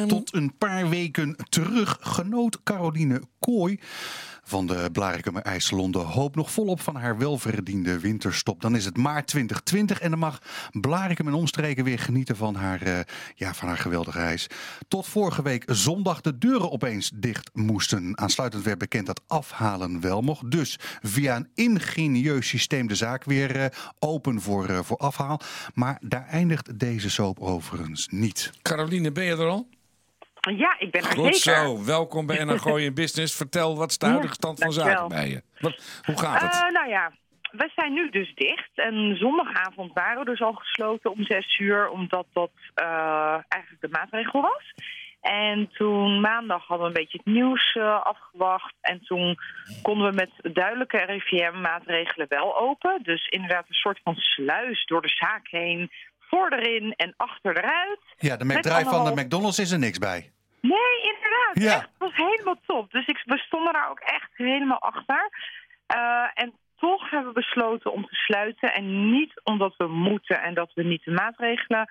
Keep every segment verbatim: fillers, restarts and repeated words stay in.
Um... Tot een paar weken terug genoot Caroline Kooi van de Blaricum IJssalon de hoop nog volop van haar welverdiende winterstop. Dan is het maart twintig twintig en dan mag Blaricum en omstreken weer genieten van haar, uh, ja, van haar geweldige reis. Tot vorige week zondag de deuren opeens dicht moesten. Aansluitend werd bekend dat afhalen wel mocht. Dus via een ingenieus systeem de zaak weer uh, open voor, uh, voor afhaal. Maar daar eindigt deze soap overigens niet. Caroline, ben je er al? Ja, ik ben er Goed zeker. zo, welkom bij N H Gooi in Business. Vertel, wat is de huidige stand van zaken bij je? Wat, hoe gaat het? Uh, nou ja, we zijn nu dus dicht. En zondagavond waren we dus al gesloten om zes uur, omdat dat uh, eigenlijk de maatregel was. En toen maandag hadden we een beetje het nieuws uh, afgewacht. En toen konden we met duidelijke R I V M-maatregelen wel open. Dus inderdaad een soort van sluis door de zaak heen, voor erin en achter eruit. Ja, de McDrive van de McDonald's is er niks bij. Nee, inderdaad. Ja. Echt, het was helemaal top. Dus ik, we stonden daar ook echt helemaal achter. Uh, en toch hebben we besloten om te sluiten. En niet omdat we moeten en dat we niet de maatregelen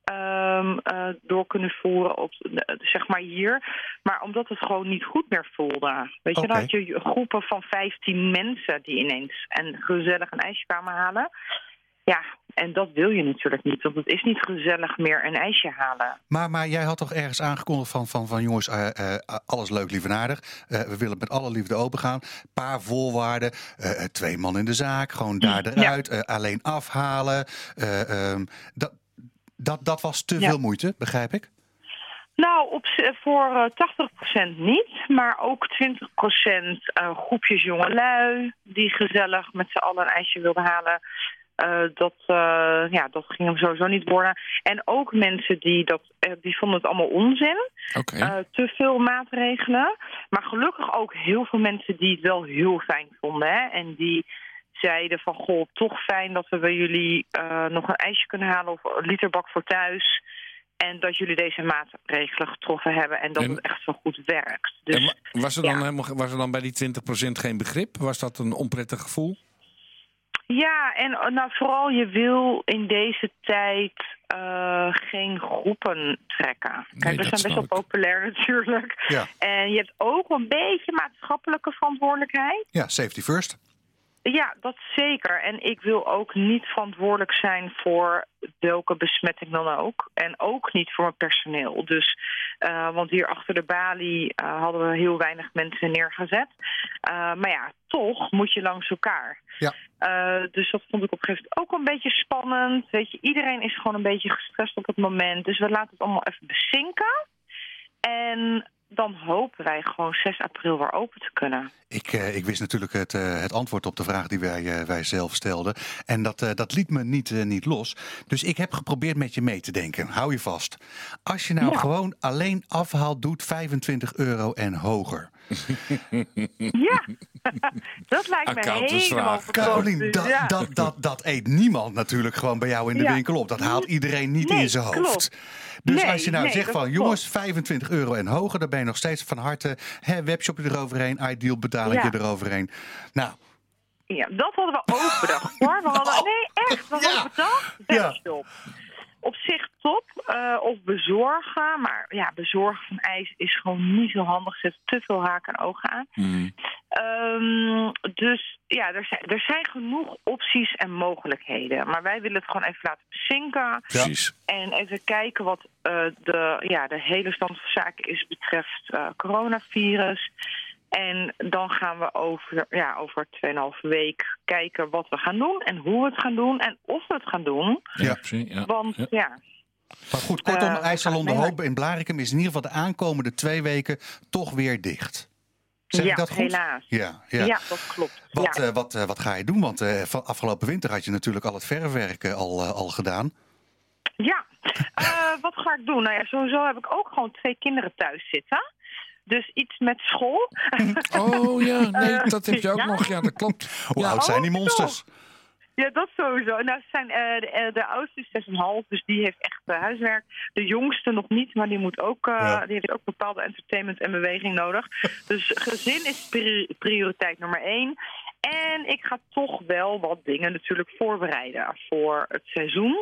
um, uh, door kunnen voeren op, uh, zeg maar hier. Maar omdat het gewoon niet goed meer voelde. Weet je, Okay. dan had je groepen van vijftien mensen die ineens en gezellig een ijsje kwamen halen. Ja, en dat wil je natuurlijk niet, want het is niet gezellig meer een ijsje halen. Maar, maar jij had toch ergens aangekondigd van, van, van jongens, uh, uh, alles leuk, lief en aardig. Uh, we willen met alle liefde open gaan. Paar voorwaarden, uh, twee man in de zaak, gewoon daar eruit, ja. uh, alleen afhalen. Uh, um, dat, dat, dat was te ja. veel moeite, begrijp ik? Nou, op, voor uh, tachtig procent niet, maar ook twintig procent uh, groepjes jongelui die gezellig met z'n allen een ijsje wilden halen. Uh, dat, uh, ja, dat ging hem sowieso niet worden. En ook mensen die dat, uh, die vonden het allemaal onzin. Okay. Uh, te veel maatregelen. Maar gelukkig ook heel veel mensen die het wel heel fijn vonden. Hè? En die zeiden van, goh, toch fijn dat we bij jullie uh, nog een ijsje kunnen halen of een literbak voor thuis. En dat jullie deze maatregelen getroffen hebben en dat en, het echt zo goed werkt. Dus, en was, er dan ja. helemaal, was er dan bij die twintig procent geen begrip? Was dat een onprettig gevoel? Ja, en nou, vooral je wil in deze tijd uh, geen groepen trekken. Kijk, nee, we zijn best wel ik. populair natuurlijk. Ja. En je hebt ook een beetje maatschappelijke verantwoordelijkheid. Ja, safety first. Ja, dat zeker. En ik wil ook niet verantwoordelijk zijn voor welke besmetting dan ook. En ook niet voor mijn personeel. Dus, uh, want hier achter de balie uh, hadden we heel weinig mensen neergezet. Uh, maar ja, toch moet je langs elkaar. Ja. Uh, dus dat vond ik op een gegeven moment ook een beetje spannend. Weet je, iedereen is gewoon een beetje gestrest op het moment. Dus we laten het allemaal even bezinken. En dan hopen wij gewoon zes april weer open te kunnen. Ik, uh, ik wist natuurlijk het, uh, het antwoord op de vraag die wij, uh, wij zelf stelden. En dat, uh, dat liet me niet, uh, niet los. Dus ik heb geprobeerd met je mee te denken. Hou je vast. Als je nou ja. gewoon alleen afhaal doet vijfentwintig euro en hoger. Ja, dat lijkt me helemaal Caroline, dat, ja. dat, dat, dat eet niemand natuurlijk gewoon bij jou in de ja. winkel op. Dat haalt iedereen niet nee, in zijn hoofd. Klopt. Dus nee, als je nou nee, zegt van klopt. jongens, vijfentwintig euro en hoger, dan ben je nog steeds van harte, hè, webshopje eroverheen, Ideal betaling ja. eroverheen. Nou. Ja, dat hadden we ook bedacht hoor. We hadden, nee, echt, we hadden ja. bedacht. Webshop. Ja. Op zich top, uh, of bezorgen. Maar ja, bezorgen van ijs is gewoon niet zo handig. Zet te veel haken en ogen aan. Mm. Um, dus ja, er zijn, er zijn genoeg opties en mogelijkheden. Maar wij willen het gewoon even laten bezinken. Precies. En even kijken wat uh, de, ja, de hele stand van zaken is betreft uh, coronavirus. En dan gaan we over, ja, over tweeënhalve week kijken wat we gaan doen en hoe we het gaan doen en of we het gaan doen. Ja, precies. Ja. Want ja. ja. Maar goed, kortom, uh, IJssalon De Hoop nee, in Blaricum is in ieder geval de aankomende twee weken toch weer dicht. Zeg ja, ik dat goed? Helaas. Ja, ja. ja, dat klopt. Wat, ja. uh, wat, uh, wat ga je doen? Want uh, van afgelopen winter had je natuurlijk al het verfwerk uh, al, uh, al gedaan. Ja, uh, wat ga ik doen? Nou ja, sowieso heb ik ook gewoon twee kinderen thuis zitten. Dus iets met school. Oh ja, nee, dat heb je ook ja. nog. Ja, dat klopt. Hoe ja. oud zijn die monsters? Oh, ja, dat sowieso. Nou, ze zijn, uh, de, de oudste is zes komma vijf, dus die heeft echt uh, huiswerk. De jongste nog niet, maar die, moet ook, uh, ja. die heeft ook bepaalde entertainment en beweging nodig. Dus gezin is prioriteit nummer één. En ik ga toch wel wat dingen natuurlijk voorbereiden voor het seizoen.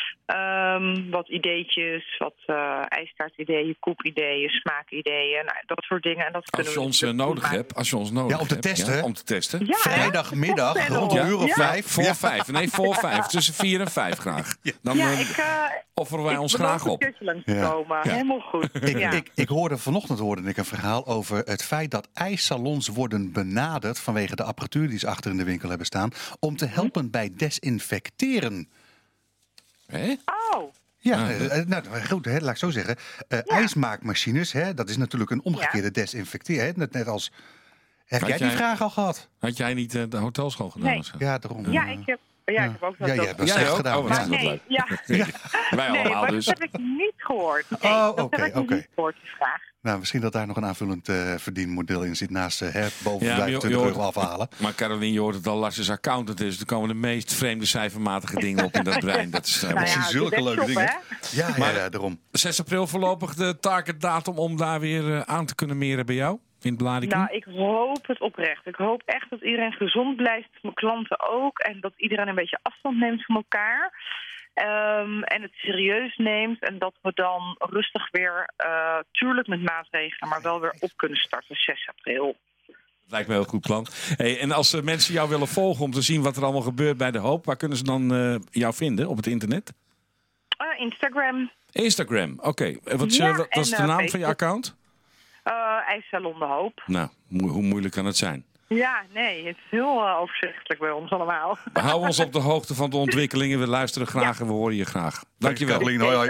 Um, wat ideetjes, wat uh, ijstaartideeën, koepideeën, smaakideeën. Nou, dat soort dingen. En dat als je ons uh, nodig hebt. Als je ons nodig ja, om te hebt, testen. Ja, om te testen. Ja, vrijdagmiddag rond een uur of ja, vijf. Voor ja. vijf. Nee, voor vijf. Tussen vier en vijf graag. Dan ja, uh, ik, uh, offeren wij ik ons graag op. Ik langs te komen. Ja. Helemaal goed. Ik, ja. ik, ik hoorde vanochtend hoorde ik een verhaal over het feit dat ijssalons worden benaderd vanwege de apparatuur die ze achter in de winkel hebben staan, om te helpen hm? bij desinfecteren. Hé? Oh. Ja, ah, uh, nou goed, hè, laat ik zo zeggen. Uh, ja. IJsmaakmachines, hè, dat is natuurlijk een omgekeerde ja. desinfecteren. Net, net als. Heb had jij die jij, vraag al gehad? Had jij niet uh, de hotelschool gedaan? Nee. Ja, daarom. Ja, ik heb. Ja, ik heb ook dat. Ja, jij hebt dat slecht gedaan. Oh, maar nee, leuk. Ja. ja. Wij nee, allemaal maar dus. dat heb ik niet gehoord. Nee, oh, oké, oké. Okay, okay. niet gehoord, die vraag. Nou, misschien dat daar nog een aanvullend uh, verdienmodel in zit naast uh, boven ja, vijfentwintig euro afhalen. Maar Caroline, je hoort het al, Lars is accountant is. Er komen de meest vreemde cijfermatige dingen op in dat brein. Dat is uh, nou ja, zulke leuke dingen. Hè? Ja, ja, maar, ja, daarom. zes april voorlopig de targetdatum om daar weer uh, aan te kunnen meren bij jou? In het Blaricum? Nou, ik hoop het oprecht. Ik hoop echt dat iedereen gezond blijft, mijn klanten ook. En dat iedereen een beetje afstand neemt van elkaar. Um, en het serieus neemt. En dat we dan rustig weer, uh, tuurlijk met maatregelen, maar wel weer op kunnen starten zes april. Lijkt me een heel goed plan. Hey, en als uh, mensen jou willen volgen om te zien wat er allemaal gebeurt bij De Hoop, waar kunnen ze dan uh, jou vinden op het internet? Uh, Instagram. Instagram, oké. Okay. Wat ja, uh, wat is de naam Facebook. Van je account? Uh, IJssalon De Hoop. Nou, mo- hoe moeilijk kan het zijn? Ja, nee, het is heel uh, overzichtelijk bij ons allemaal. We houden ons op de hoogte van de ontwikkelingen. We luisteren graag ja. en we horen je graag. Dankjewel. Caroline, hoi, hoi.